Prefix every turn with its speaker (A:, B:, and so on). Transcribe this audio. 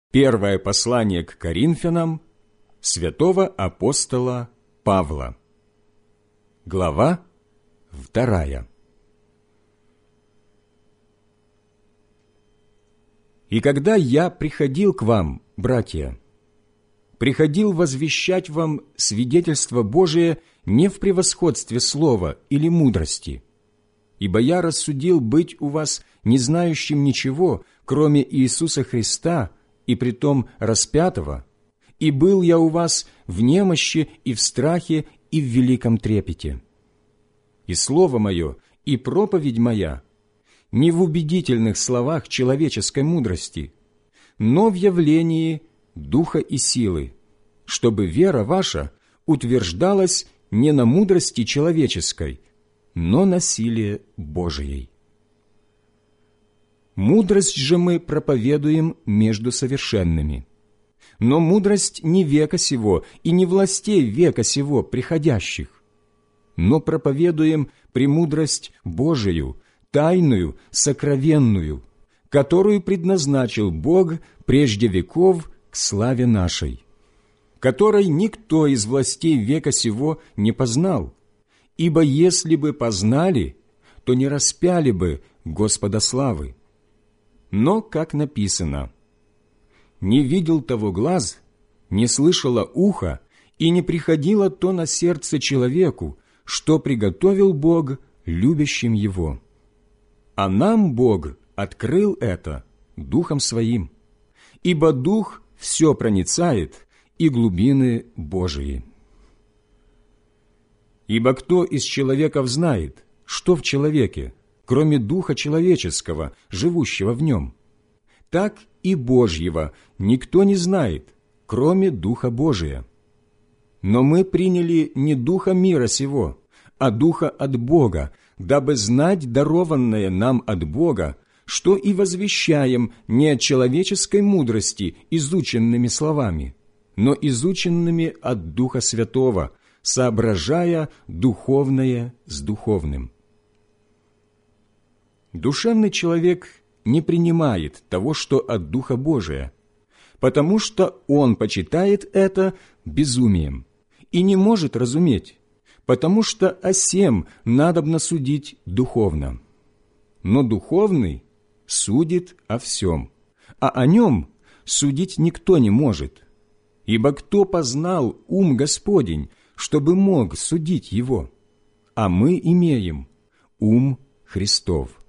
A: Первое послание к Коринфянам святого апостола Павла. Глава 2. «И когда я приходил к вам, братья, приходил возвещать вам свидетельство Божие не в превосходстве слова или мудрости, ибо я рассудил быть у вас не знающим ничего, кроме Иисуса Христа, и притом распятого, и был я у вас в немощи и в страхе и в великом трепете. И слово мое, и проповедь моя не в убедительных словах человеческой мудрости, но в явлении духа и силы, чтобы вера ваша утверждалась не на мудрости человеческой, но на силе Божией. Мудрость же мы проповедуем между совершенными, но мудрость не века сего и не властей века сего приходящих, но проповедуем премудрость Божию, тайную, сокровенную, которую предназначил Бог прежде веков к славе нашей, которой никто из властей века сего не познал, ибо если бы познали, то не распяли бы Господа славы. Но, как написано, «Не видел того глаз, не слышало ухо, и не приходило то на сердце человеку, что приготовил Бог любящим Его. А нам Бог открыл это Духом Своим, ибо Дух все проницает, и глубины Божии. Ибо кто из человеков знает, что в человеке, кроме Духа человеческого, живущего в нем? Так и Божьего никто не знает, кроме Духа Божия. Но мы приняли не Духа мира сего, а Духа от Бога, дабы знать дарованное нам от Бога, что и возвещаем не от человеческой мудрости изученными словами, но изученными от Духа Святого, соображая духовное с духовным. Душевный человек не принимает того, что от Духа Божия, потому что он почитает это безумием и не может разуметь, потому что о сем надобно судить духовно. Но духовный судит о всем, а о нем судить никто не может, ибо кто познал ум Господень, чтобы мог судить его? А мы имеем ум Христов».